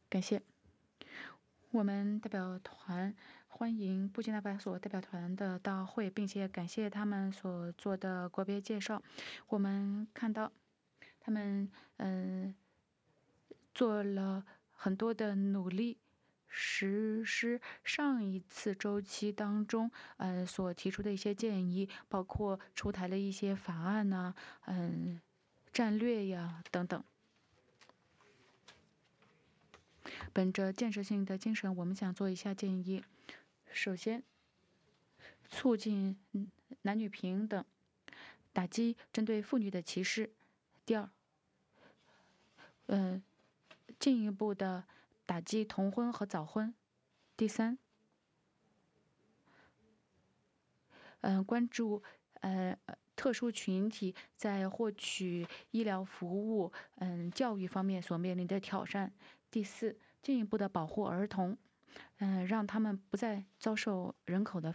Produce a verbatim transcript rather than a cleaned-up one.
感谢。我们代表团欢迎布基纳法索代表团的到会，并且感谢他们所做的国别介绍。我们看到他们嗯、呃、做了很多的努力，实施上一次周期当中呃所提出的一些建议，包括出台了一些法案呐、嗯、战略呀等等。本着建设性的精神，我们想做以下建议：首先，促进男女平等，打击针对妇女的歧视；第二，呃，进一步的打击童婚和早婚；第三，嗯、呃，关注呃特殊群体在获取医疗服务、嗯教育方面所面临的挑战；第四，进一步的保护儿童，嗯、呃，让他们不再遭受人口的